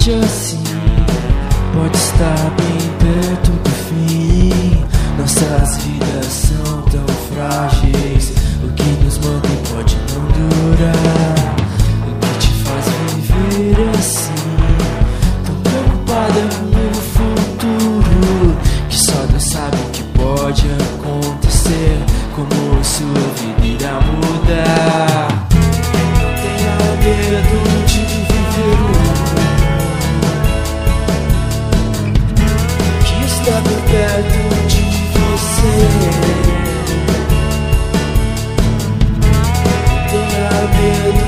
seja assim. Pode estar bem perto do fim. Nossas vidas são tão frágeis. O que nos mantém pode não durar. O que te faz viver assim? Tão preocupada com o futuro, que só Deus sabe o que pode acontecer. Como sua vida irá mudar. Não tenha medo de viver o que está bem perto de você. Não tenha medo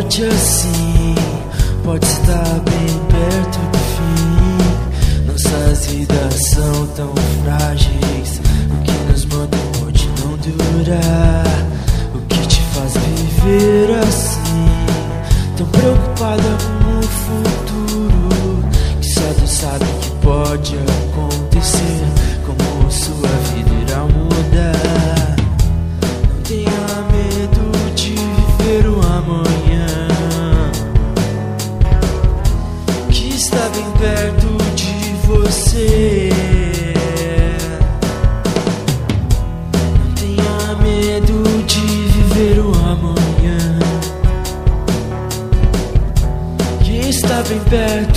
pode assim, pode estar bem perto do fim. Nossas vidas são tão frágeis, o que nos manda pode não durar. O que te faz viver assim, tão preocupada com o futuro, que só Deus sabe que pode acontecer, como sua vida irá mudar. Não tenha medo de viver o amanhã, que está bem perto de você. Não tenha medo de viver o amanhã, que está bem perto